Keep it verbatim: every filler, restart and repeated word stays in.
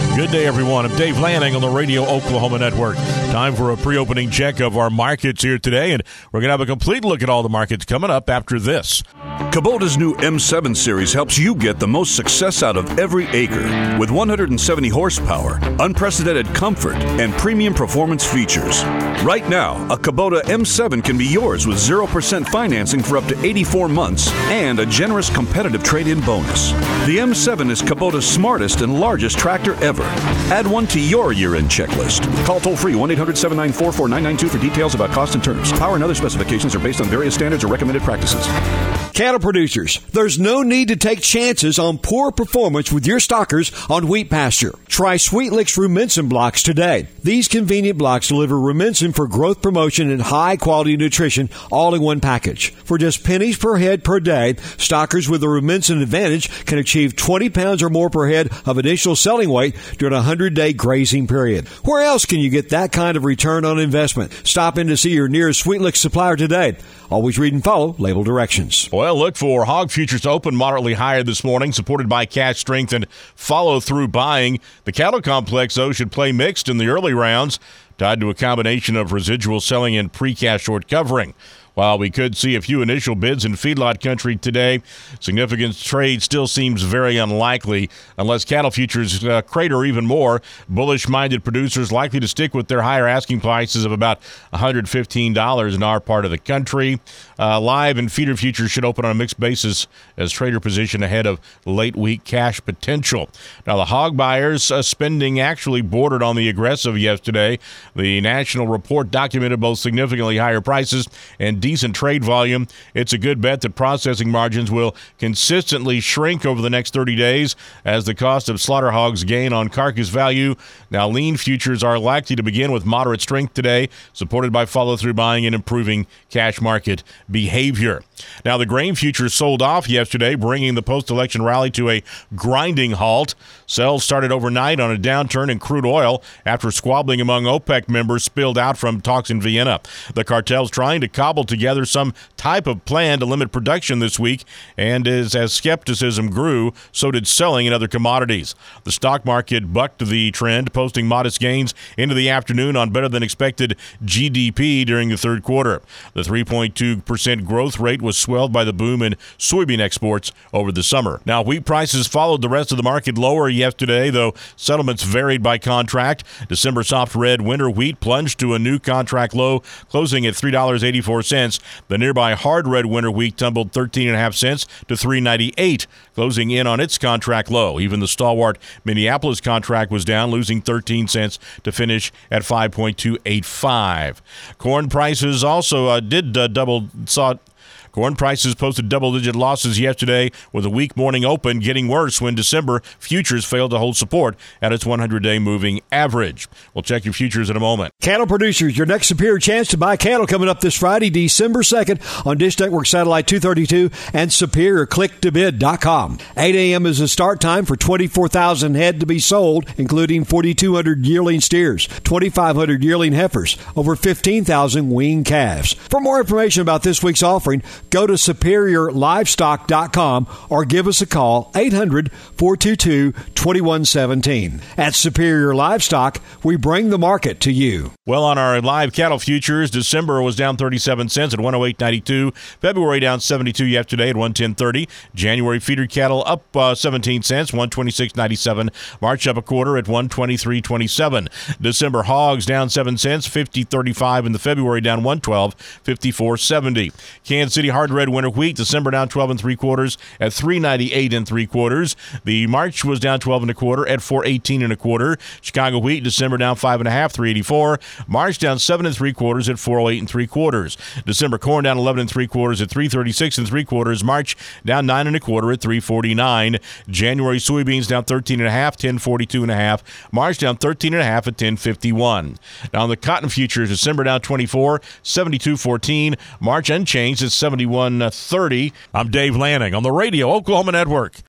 Good day, everyone. I'm Dave Lanning on the Radio Oklahoma Network. Time for a pre-opening check of our markets here today, and we're going to have a complete look at all the markets coming up after this. Kubota's new M seven series helps you get the most success out of every acre with one hundred seventy horsepower, unprecedented comfort, and premium performance features. Right now, a Kubota M seven can be yours with zero percent financing for up to eighty-four months and a generous competitive trade-in bonus. The M seven is Kubota's smartest and largest tractor ever. Add one to your year-end checklist. Call toll-free one eight hundred seven nine four four nine nine two for details about cost and terms. Power and other specifications are based on various standards or recommended practices. Cattle producers, there's no need to take chances on poor performance with your stockers on wheat pasture. Try Sweet Licks Rumensin blocks today. These convenient blocks deliver Rumensin for growth promotion and high-quality nutrition all in one package. For just pennies per head per day, stockers with the Rumensin Advantage can achieve twenty pounds or more per head of initial selling weight during a hundred-day grazing period. Where else can you get that kind of return on investment? Stop in to see your nearest Sweet Licks supplier today. Always read and follow label directions. Well, look for hog futures to open moderately higher this morning, supported by cash strength and follow-through buying. The cattle complex, though, should play mixed in the early rounds, tied to a combination of residual selling and pre-cash short covering. While we could see a few initial bids in feedlot country today, significant trade still seems very unlikely unless cattle futures uh, crater even more. Bullish-minded producers likely to stick with their higher asking prices of about one hundred fifteen dollars in our part of the country. Uh, live and feeder futures should open on a mixed basis as trader position ahead of late week cash potential. Now, the hog buyers' uh, spending actually bordered on the aggressive yesterday. The national report documented both significantly higher prices and decent trade volume. It's a good bet that processing margins will consistently shrink over the next thirty days as the cost of slaughter hogs gain on carcass value. Now, lean futures are likely to begin with moderate strength today, supported by follow-through buying and improving cash market behavior. Now, the grain futures sold off yesterday, bringing the post-election rally to a grinding halt. Sales started overnight on a downturn in crude oil after squabbling among OPEC members spilled out from talks in Vienna. The cartel's trying to cobble together some type of plan to limit production this week, and as, as skepticism grew, so did selling in other commodities. The stock market bucked the trend, posting modest gains into the afternoon on better-than-expected G D P during the third quarter. The three point two percent growth rate was swelled by the boom in soybean exports over the summer. Now, wheat prices followed the rest of the market lower yesterday, though settlements varied by contract. December soft red winter wheat plunged to a new contract low, closing at three dollars and eighty-four cents. The nearby hard red winter wheat tumbled thirteen and a half cents to three ninety-eight, closing in on its contract low. Even the stalwart Minneapolis contract was down, losing thirteen cents to finish at five point two eight five. Corn prices also uh, did uh, double saw Corn prices posted double-digit losses yesterday, with a weak morning open getting worse when December futures failed to hold support at its hundred-day moving average. We'll check your futures in a moment. Cattle producers, your next superior chance to buy cattle coming up this Friday, December second, on Dish Network Satellite two thirty-two and superior click to bid dot com. eight a.m. is the start time for twenty-four thousand head to be sold, including forty-two hundred yearling steers, twenty-five hundred yearling heifers, over fifteen thousand weaned calves. For more information about this week's offering, go to superior livestock dot com or give us a call, eight hundred, four two two, two one one seven. At Superior Livestock, we bring the market to you. Well, on our live cattle futures, December was down thirty-seven cents at one oh eight ninety-two. February down seventy-two yesterday at one ten thirty. January feeder cattle up uh, seventeen cents, one twenty-six ninety-seven. March up a quarter at one twenty-three twenty-seven. December hogs down seven cents, fifty thirty-five, in the February down one twelve, fifty-four seventy. Kansas City hard red winter wheat, December down twelve and three quarters at three ninety-eight and three quarters. The March was down twelve and a quarter at four eighteen and a quarter. Chicago wheat, December down five and a half, three eighty-four. March down seven and three quarters at four oh eight and three quarters. December corn down eleven and three quarters at three thirty-six and three quarters. March down nine and a quarter at three forty-nine. January soybeans down thirteen and a half, ten forty-two and a half. March down thirteen and a half at ten fifty-one. Now on the cotton futures, December down twenty-four, seventy-two fourteen. March unchanged at seventy-one thirty. I'm Dave Lanning on the Radio Oklahoma Network.